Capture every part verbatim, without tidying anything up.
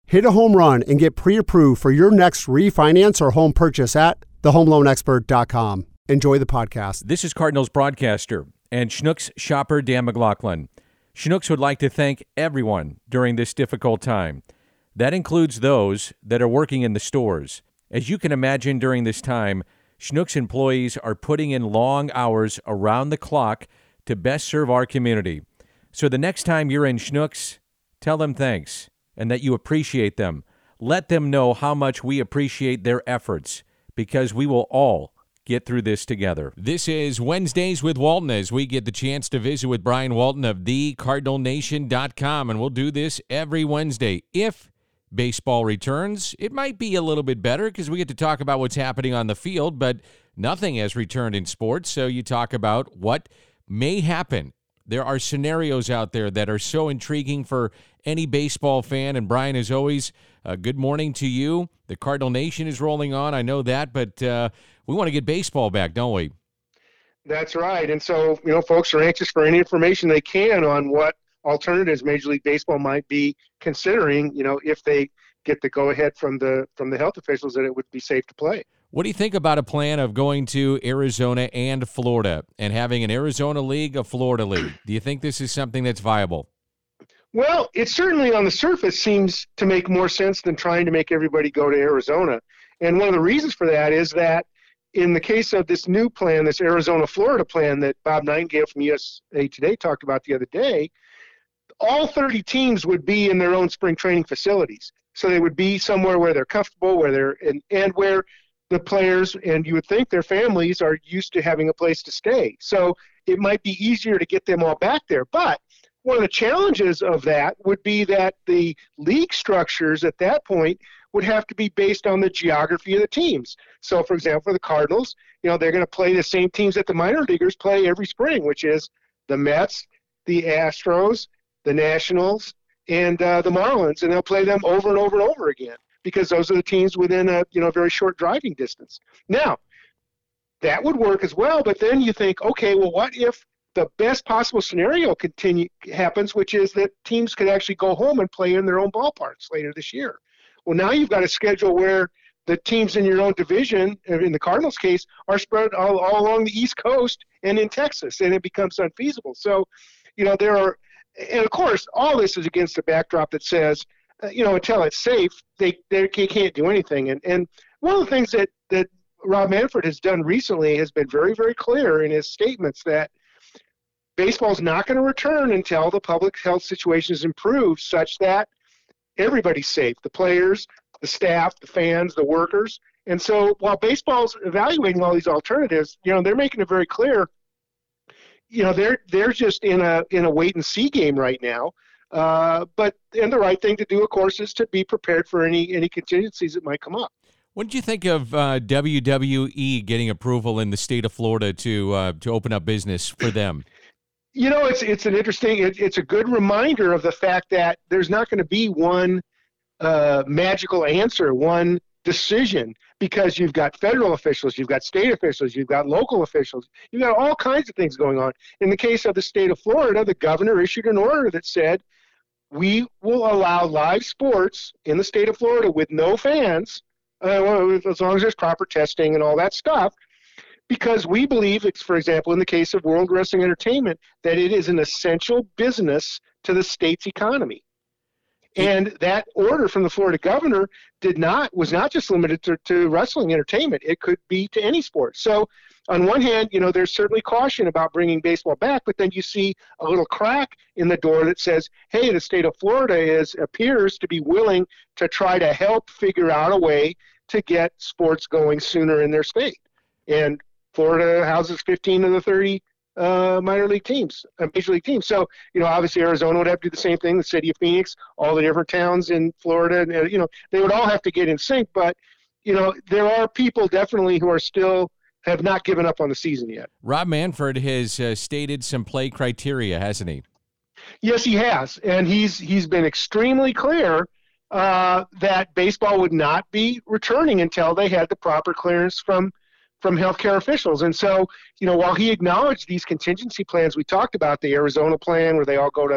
Hit a home run and get pre-approved for your next refinance or home purchase at the home loan expert dot com. Enjoy the podcast. This is Cardinals broadcaster and Schnucks shopper Dan McLaughlin. Schnucks would like to thank everyone during this difficult time. That includes those that are working in the stores. As you can imagine, during this time, Schnucks employees are putting in long hours around the clock to best serve our community. So the next time you're in Schnucks, tell them thanks and that you appreciate them. Let them know how much we appreciate their efforts, because we will all get through this together. This is Wednesdays with Walton, as we get the chance to visit with Brian Walton of the cardinal nation dot com, and we'll do this every Wednesday. If baseball returns, it might be a little bit better because we get to talk about what's happening on the field, but nothing has returned in sports, so you talk about what may happen. There are scenarios out there that are so intriguing for any baseball fan. And Brian, as always, uh, good morning to you. The Cardinal Nation is rolling on, I know that, but uh, we want to get baseball back, don't we? That's right. And so, you know, folks are anxious for any information they can on what alternatives Major League Baseball might be considering, you know, if they get the go-ahead from the from the health officials that it would be safe to play. What do you think about a plan of going to Arizona and Florida and having an Arizona league, a Florida league? Do you think this is something that's viable? Well, it certainly on the surface seems to make more sense than trying to make everybody go to Arizona. And one of the reasons for that is that in the case of this new plan, this Arizona-Florida plan that Bob Nightingale from U S A Today talked about the other day, all thirty teams would be in their own spring training facilities. So they would be somewhere where they're comfortable, where they're and, and where the players, and you would think their families, are used to having a place to stay. So it might be easier to get them all back there. But one of the challenges of that would be that the league structures at that point would have to be based on the geography of the teams. So, for example, for the Cardinals, you know, they're going to play the same teams that the minor leaguers play every spring, which is the Mets, the Astros, the Nationals, and uh, the Marlins, and they'll play them over and over and over again, because those are the teams within a, you know, very short driving distance. Now, that would work as well, but then you think, okay, well, what if the best possible scenario continue happens, which is that teams could actually go home and play in their own ballparks later this year? Well, now you've got a schedule where the teams in your own division, in the Cardinals' case, are spread all, all along the East Coast and in Texas, and it becomes unfeasible. So, you know, there are, and of course, all this is against a backdrop that says, uh, you know, until it's safe, they, they can't do anything. And and one of the things that, that Rob Manfred has done recently has been very, very clear in his statements that baseball is not going to return until the public health situation is improved such that everybody's safe, the players, the staff, the fans, the workers. And so while baseball's evaluating all these alternatives, you know, they're making it very clear, you know, they're they're just in a in a wait and see game right now. Uh, but and the right thing to do, of course, is to be prepared for any any contingencies that might come up. What did you think of uh, W W E getting approval in the state of Florida to uh, to open up business for them? You know, it's it's an interesting, it, it's a good reminder of the fact that there's not going to be one uh, magical answer, one decision, because you've got federal officials, you've got state officials, you've got local officials, you've got all kinds of things going on. In the case of the state of Florida, the governor issued an order that said, we will allow live sports in the state of Florida with no fans, uh, as long as there's proper testing and all that stuff, because we believe, it's, for example, in the case of World Wrestling Entertainment, that it is an essential business to the state's economy. And that order from the Florida governor did not was not just limited to, to wrestling entertainment. It could be to any sport. So on one hand, you know, there's certainly caution about bringing baseball back, but then you see a little crack in the door that says, hey, the state of Florida is appears to be willing to try to help figure out a way to get sports going sooner in their state. And Florida houses fifteen of the thirty uh, minor league teams, uh, major league teams. So, you know, obviously Arizona would have to do the same thing, the city of Phoenix, all the different towns in Florida, and, uh, you know, they would all have to get in sync. But, you know, there are people definitely who are still have not given up on the season yet. Rob Manfred has uh, stated some play criteria, hasn't he? Yes, he has. And he's he's been extremely clear uh, that baseball would not be returning until they had the proper clearance from from healthcare officials. And so, you know, while he acknowledged these contingency plans we talked about, the Arizona plan where they all go to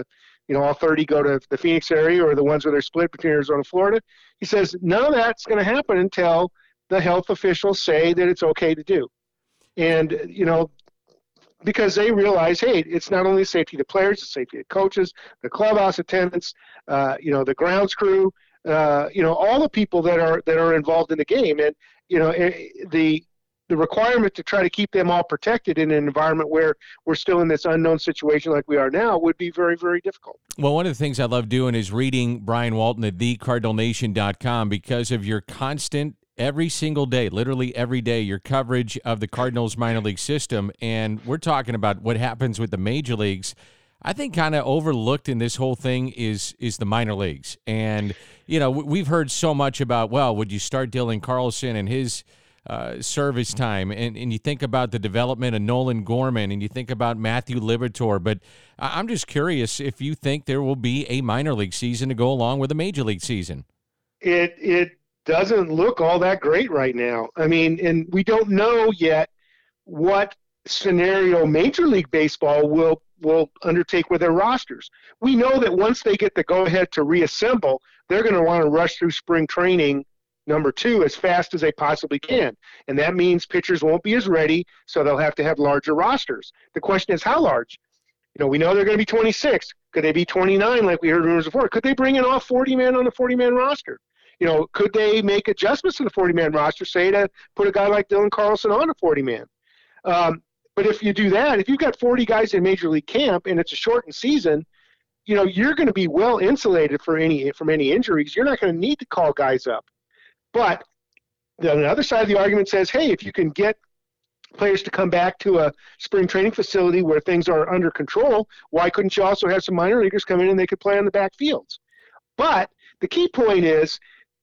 you know, all thirty go to the Phoenix area or the ones where they're split between Arizona and Florida. He says none of that's going to happen until the health officials say that it's okay to do. And, you know, because they realize, hey, it's not only the safety of the players, the safety of the coaches, the clubhouse attendants, uh, you know, the grounds crew, uh, you know, all the people that are that are involved in the game. And, you know, the the requirement to try to keep them all protected in an environment where we're still in this unknown situation like we are now would be very, very difficult. Well, one of the things I love doing is reading Brian Walton at the cardinal nation dot com because of your constant, every single day, literally every day, your coverage of the Cardinals minor league system. And we're talking about what happens with the major leagues. I think kind of overlooked in this whole thing is is the minor leagues. And, you know, we've heard so much about, well, would you start Dylan Carlson and his uh, service time? And, and you think about the development of Nolan Gorman, and you think about Matthew Liberatore. But I'm just curious if you think there will be a minor league season to go along with a major league season. It it doesn't look all that great right now. I mean, and we don't know yet what scenario Major League Baseball will will undertake with their rosters. We know that once they get the go-ahead to reassemble, they're going to want to rush through spring training number two as fast as they possibly can. And that means pitchers won't be as ready, so they'll have to have larger rosters. The question is how large? You know, we know they're going to be twenty-six. Could they be twenty-nine like we heard rumors before? Could they bring in all forty men on the forty-man roster? You know, could they make adjustments to the forty-man roster, say, to put a guy like Dylan Carlson on a forty-man? Um, but if you do that, if you've got forty guys in Major League camp and it's a shortened season, you know, you're going to be well insulated for any from any injuries. You're not going to need to call guys up. But the other side of the argument says, hey, if you can get players to come back to a spring training facility where things are under control, why couldn't you also have some minor leaguers come in and they could play on the back fields? But the key point is,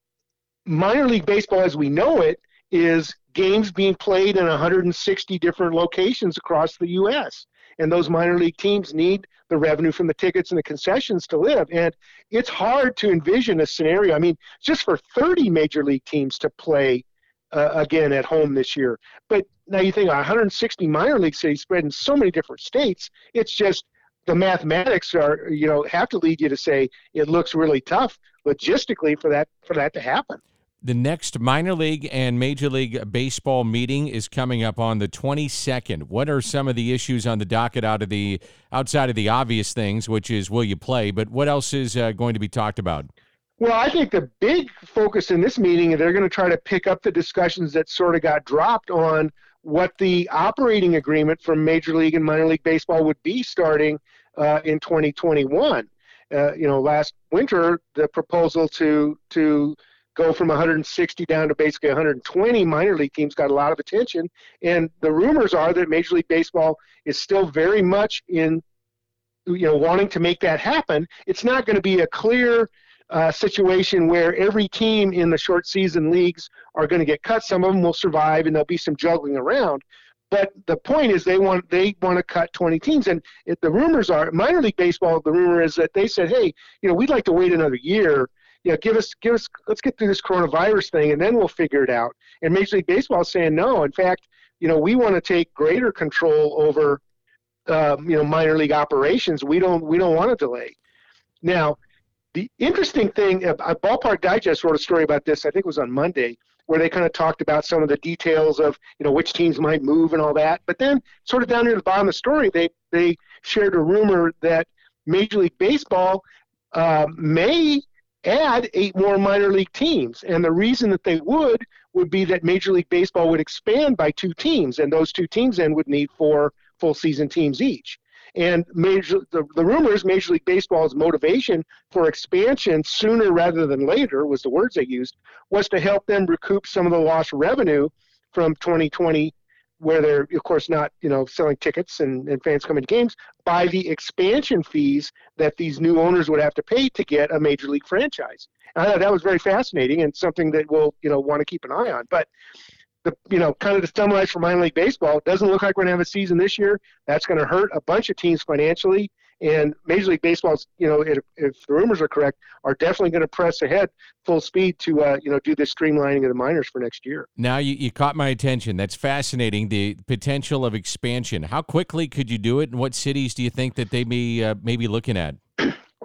minor league baseball as we know it is games being played in one hundred sixty different locations across the U S And those minor league teams need the revenue from the tickets and the concessions to live. And it's hard to envision a scenario. I mean, just for thirty major league teams to play uh, again at home this year. But now you think one hundred sixty minor league cities spread in so many different states, it's just the mathematics are, you know, have to lead you to say it looks really tough logistically for that for that to happen. The next minor league and Major League Baseball meeting is coming up on the twenty-second. What are some of the issues on the docket out of the outside of the obvious things, which is will you play? But what else is uh, going to be talked about? Well, I think the big focus in this meeting, they're going to try to pick up the discussions that sort of got dropped on what the operating agreement from Major League and Minor League Baseball would be starting uh, in twenty twenty-one. Uh, you know, last winter, the proposal to to go from one hundred sixty down to basically one hundred twenty minor league teams got a lot of attention. And the rumors are that Major League Baseball is still very much in, you know, wanting to make that happen. It's not going to be a clear uh, situation where every team in the short season leagues are going to get cut. Some of them will survive, and there'll be some juggling around. But the point is they want they want to cut twenty teams. And if the rumors are, minor league baseball, the rumor is that they said, hey, you know, we'd like to wait another year. You know, give us, give us, let's get through this coronavirus thing, and then we'll figure it out. And Major League Baseball is saying no. In fact, you know, we want to take greater control over, uh, you know, minor league operations. We don't, we don't want to delay. Now, the interesting thing, uh, Ballpark Digest wrote a story about this. I think it was on Monday, where they kind of talked about some of the details of, you know, which teams might move and all that. But then, sort of down near the bottom of the story, they they shared a rumor that Major League Baseball uh, may add eight more minor league teams. And the reason that they would would be that Major League Baseball would expand by two teams, and those two teams then would need four full season teams each. And major, the, the rumor is Major League Baseball's motivation for expansion sooner rather than later, was the words they used, was to help them recoup some of the lost revenue from twenty twenty, where they're, of course, not, you know, selling tickets and, and fans coming to games, by the expansion fees that these new owners would have to pay to get a major league franchise. And I thought that was very fascinating and something that we'll, you know, want to keep an eye on. But, the, you know, kind of to summarize for minor league baseball, it doesn't look like we're going to have a season this year. That's going to hurt a bunch of teams financially. And Major League Baseball's, you know, if, if the rumors are correct, are definitely going to press ahead full speed to, uh, you know, do this streamlining of the minors for next year. Now, you, you caught my attention. That's fascinating, the potential of expansion. How quickly could you do it, and what cities do you think that they may, uh, may be looking at?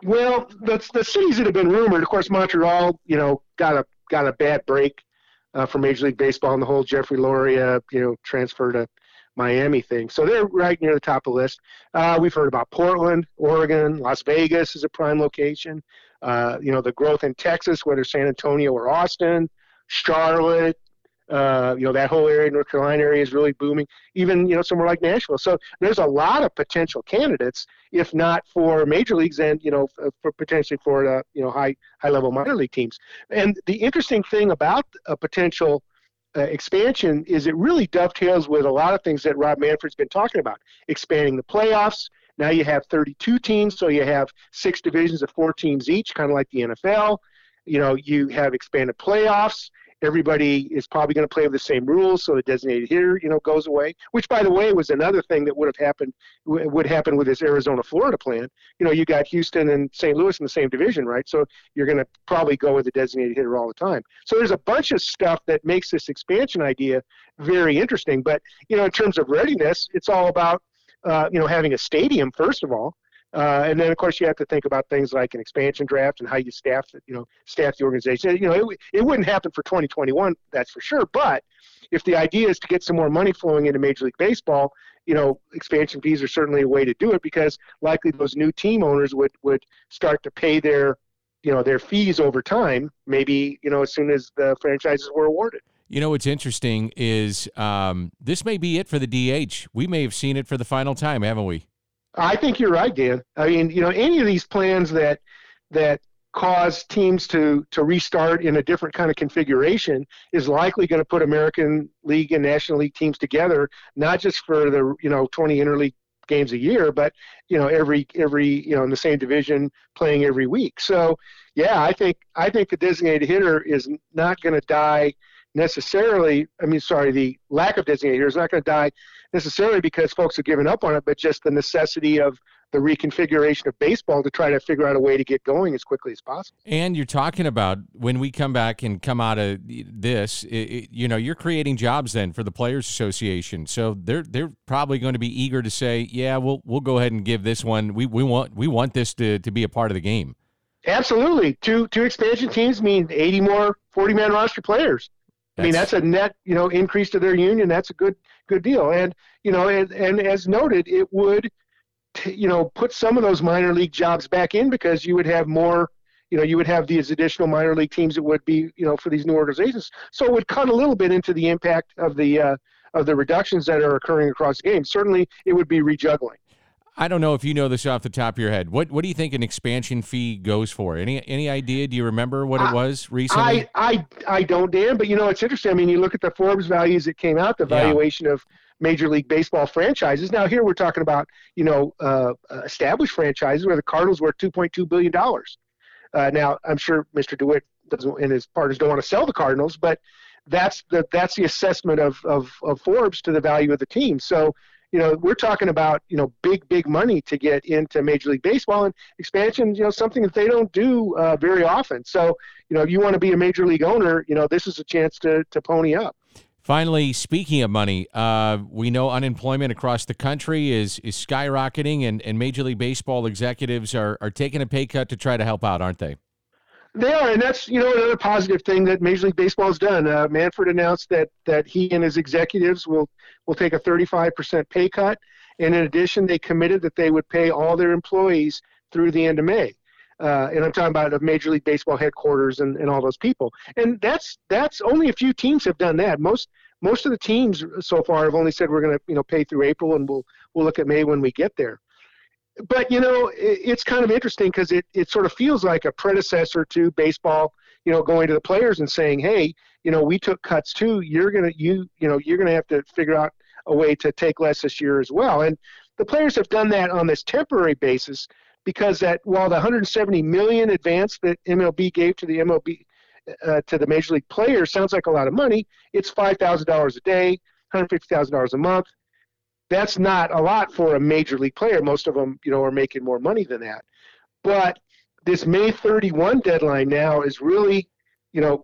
Well, the the cities that have been rumored, of course, Montreal, you know, got a got a bad break uh, for Major League Baseball and the whole Jeffrey Loria, you know, transfer to Miami thing. So they're right near the top of the list. Uh, we've heard about Portland, Oregon, Las Vegas is a prime location. Uh, you know, the growth in Texas, whether San Antonio or Austin, Charlotte, uh, you know, that whole area, North Carolina area is really booming. Even, you know, somewhere like Nashville. So there's a lot of potential candidates, if not for major leagues and, you know, for potentially for, uh, you know, high, high level minor league teams. And the interesting thing about a potential uh, expansion is it really dovetails with a lot of things that Rob Manfred's been talking about, expanding the playoffs. Now you have thirty-two teams, so you have six divisions of four teams each, kind of like the N F L. You know, you have expanded playoffs. Everybody is probably going to play with the same rules, so the designated hitter, you know, goes away. Which, by the way, was another thing that would have happened would happen with this Arizona-Florida plan. You know, you got Houston and Saint Louis in the same division, right? So you're going to probably go with the designated hitter all the time. So there's a bunch of stuff that makes this expansion idea very interesting. But you know, in terms of readiness, it's all about uh, you know having a stadium first of all. Uh, and then, of course, you have to think about things like an expansion draft and how you staff, you know, staff the organization. You know, it, it wouldn't happen for twenty twenty-one, that's for sure. But if the idea is to get some more money flowing into Major League Baseball, you know, expansion fees are certainly a way to do it because likely those new team owners would, would start to pay their, you know, their fees over time, maybe, you know, as soon as the franchises were awarded. You know, what's interesting is um, this may be it for the D H. We may have seen it for the final time, haven't we? I think you're right, Dan. I mean, you know, any of these plans that that cause teams to to restart in a different kind of configuration is likely going to put American League and National League teams together, not just for the, you know, twenty interleague games a year, but, you know, every every you know in the same division playing every week. So, yeah, I think I think the designated hitter is not going to die necessarily. I mean, sorry, the lack of designated hitter is not going to die necessarily because folks have given up on it, but just the necessity of the reconfiguration of baseball to try to figure out a way to get going as quickly as possible. And you're talking about when we come back and come out of this, it, it, you know, you're creating jobs then for the Players Association. So they're they're probably going to be eager to say, yeah, we'll we'll go ahead and give this one. We we want we want this to, to be a part of the game. Absolutely. Two two expansion teams mean eighty more forty-man roster players. I mean, that's a net, you know, increase to their union. That's a good, good deal. And, you know, and, and as noted, it would, t- you know, put some of those minor league jobs back in because you would have more, you know, you would have these additional minor league teams that would be, you know, for these new organizations. So it would cut a little bit into the impact of the, uh, of the reductions that are occurring across the game. Certainly it would be rejuggling. I don't know if you know this off the top of your head. What what do you think an expansion fee goes for? Any any idea? Do you remember what it was recently? I, I, I don't, Dan, but, you know, it's interesting. I mean, you look at the Forbes values that came out, the valuation yeah. of Major League Baseball franchises. Now, here we're talking about, you know, uh, established franchises where the Cardinals were two point two billion dollars. Uh, now, I'm sure Mister DeWitt doesn't, and his partners don't want to sell the Cardinals, but that's the that's the assessment of, of, of Forbes to the value of the team. So, you know, we're talking about, you know, big, big money to get into Major League Baseball, and expansion, you know, something that they don't do uh, very often. So, you know, if you want to be a Major League owner, you know, this is a chance to, to pony up. Finally, speaking of money, uh, we know unemployment across the country is is skyrocketing, and, and Major League Baseball executives are, are taking a pay cut to try to help out, aren't they? They are, and that's, you know, another positive thing that Major League Baseball has done. Uh, Manfred announced that that he and his executives will will take a thirty-five percent pay cut, and in addition, they committed that they would pay all their employees through the end of May. Uh, and I'm talking about of Major League Baseball headquarters and, and all those people. And that's that's only a few teams have done that. Most most of the teams so far have only said we're going to, you know, pay through April, and we'll we'll look at May when we get there. But, you know, it, it's kind of interesting because it, it sort of feels like a predecessor to baseball, you know, going to the players and saying, hey, you know, we took cuts too. You're going to, you, you know, you're going to have to figure out a way to take less this year as well. And the players have done that on this temporary basis because that while the one hundred seventy million dollars advance that M L B gave to the M L B, uh, to the Major League players sounds like a lot of money. It's five thousand dollars a day, one hundred fifty thousand dollars a month. That's not a lot for a major league player. Most of them, you know, are making more money than that. But this May thirty-first deadline now is really, you know,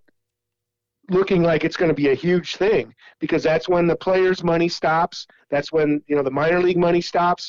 looking like it's going to be a huge thing because that's when the players' money stops. That's when, you know, the minor league money stops.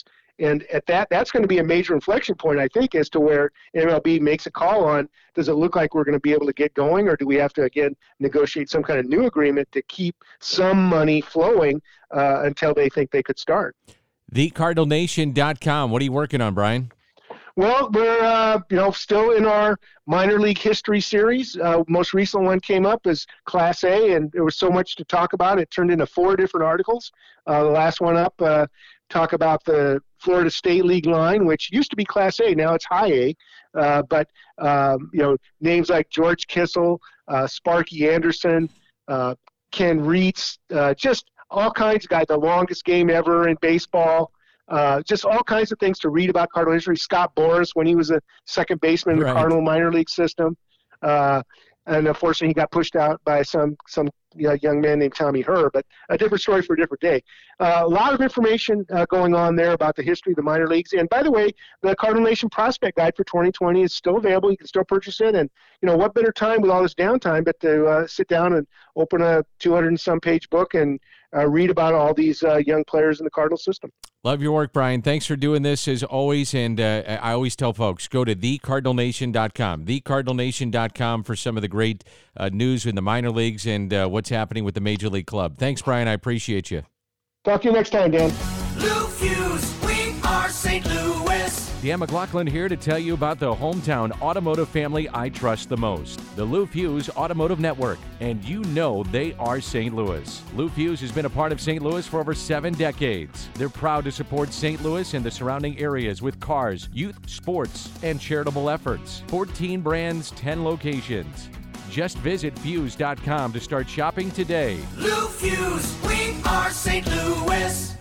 And at that, that's going to be a major inflection point, I think, as to where M L B makes a call on, does it look like we're going to be able to get going, or do we have to, again, negotiate some kind of new agreement to keep some money flowing uh, until they think they could start? the cardinal nation dot com. What are you working on, Brian? Well, we're uh, you know still in our minor league history series. Uh, most recent one came up as Class A, and there was so much to talk about. It turned into four different articles. Uh, the last one up uh, talk about the Florida State League line, which used to be Class A, now it's High A. Uh, but um, you know names like George Kissel, uh, Sparky Anderson, uh, Ken Reitz, uh, just all kinds of guys. The longest game ever in baseball. Uh, just all kinds of things to read about Cardinal history. Scott Boras, when he was a second baseman in the Right. Cardinal minor league system. Uh, and unfortunately, he got pushed out by some some you know, young man named Tommy Herr, but a different story for a different day. Uh, a lot of information uh, going on there about the history of the minor leagues. And by the way, the Cardinal Nation Prospect Guide for twenty twenty is still available. You can still purchase it. And, you know, what better time with all this downtime but to uh, sit down and open a two hundred and some page book and uh, read about all these uh, young players in the Cardinal system. Love your work, Brian. Thanks for doing this as always. And uh, I always tell folks, go to the cardinal nation dot com, the cardinal nation dot com for some of the great uh, news in the minor leagues and uh, what's happening with the Major League Club. Thanks, Brian. I appreciate you. Talk to you next time, Dan. Lou Fuse, we are Saint Louis. Dan McLaughlin here to tell you about the hometown automotive family I trust the most, the Lou Fuse Automotive Network. And you know they are Saint Louis. Lou Fuse has been a part of Saint Louis for over seven decades. They're proud to support Saint Louis and the surrounding areas with cars, youth, sports, and charitable efforts. fourteen brands, ten locations. Just visit fuse dot com to start shopping today. Lou Fuse, we are Saint Louis.